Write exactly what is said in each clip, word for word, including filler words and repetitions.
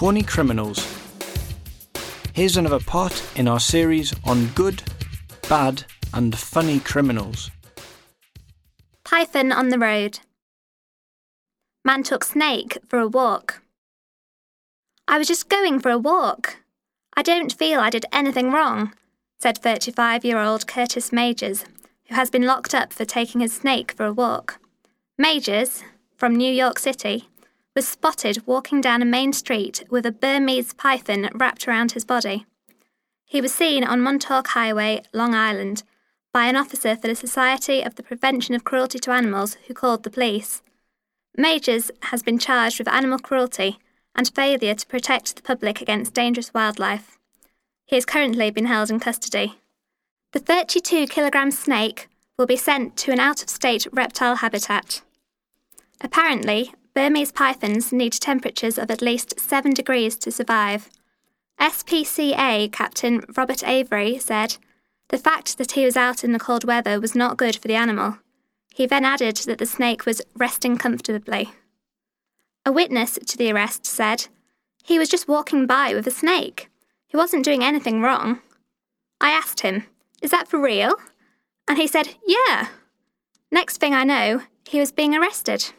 Corny Criminals. Here's another part in our series on good, bad and funny criminals. Python on the road. Man took snake for a walk. I was just going for a walk. I don't feel I did anything wrong, said thirty-five-year-old Curtis Majors, who has been locked up for taking his snake for a walk. Majors, from New York City, was spotted walking down a main street with a Burmese python wrapped around his body. He was seen on Montauk Highway, Long Island, by an officer for the Society of the Prevention of Cruelty to Animals who called the police. Majors has been charged with animal cruelty and failure to protect the public against dangerous wildlife. He has currently been held in custody. The thirty-two kilogram snake will be sent to an out-of-state reptile habitat. Apparently, Burmese pythons need temperatures of at least seven degrees to survive. S P C A Captain Robert Avery said, "The fact that he was out in the cold weather was not good for the animal." He then added that the snake was resting comfortably. A witness to the arrest said, "He was just walking by with a snake. He wasn't doing anything wrong." I asked him, "Is that for real?" And he said, "Yeah." Next thing I know, he was being arrested.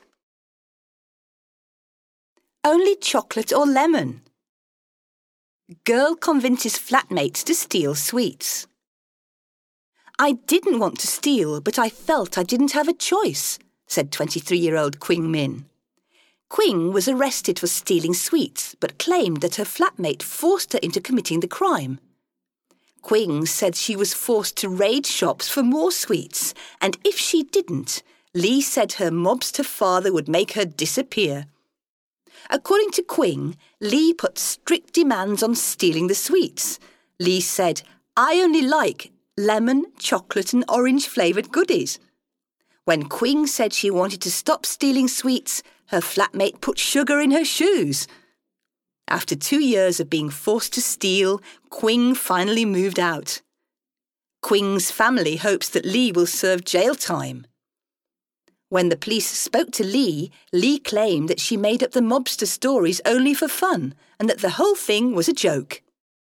Only chocolate or lemon? Girl convinces flatmates to steal sweets. I didn't want to steal, but I felt I didn't have a choice, said twenty-three-year-old Qing Min. Qing was arrested for stealing sweets, but claimed that her flatmate forced her into committing the crime. Qing said she was forced to raid shops for more sweets, and if she didn't, Lee said her mobster father would make her disappear. According to Qing, Lee put strict demands on stealing the sweets. Lee said, "I only like lemon, chocolate and orange-flavoured goodies." When Qing said she wanted to stop stealing sweets, her flatmate put sugar in her shoes. After two years of being forced to steal, Qing finally moved out. Qing's family hopes that Lee will serve jail time. When the police spoke to Lee, Lee claimed that she made up the mobster stories only for fun and that the whole thing was a joke.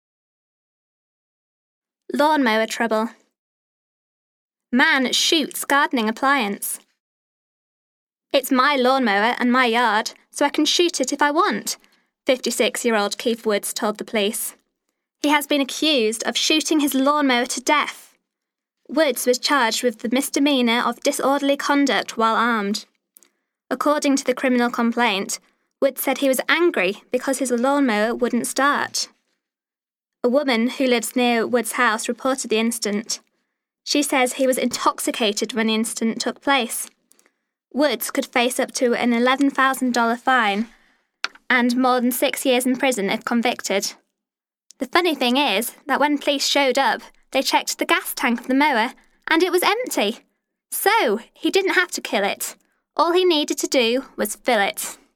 Lawnmower trouble. Man shoots gardening appliance. "It's my lawnmower and my yard, so I can shoot it if I want," fifty-six-year-old Keith Woods told the police. He has been accused of shooting his lawnmower to death. Woods was charged with the misdemeanour of disorderly conduct while armed. According to the criminal complaint, Woods said he was angry because his lawnmower wouldn't start. A woman who lives near Woods' house reported the incident. She says he was intoxicated when the incident took place. Woods could face up to an eleven thousand dollars fine and more than six years in prison if convicted. The funny thing is that when police showed up, they checked the gas tank of the mower and it was empty. So he didn't have to kill it. All he needed to do was fill it.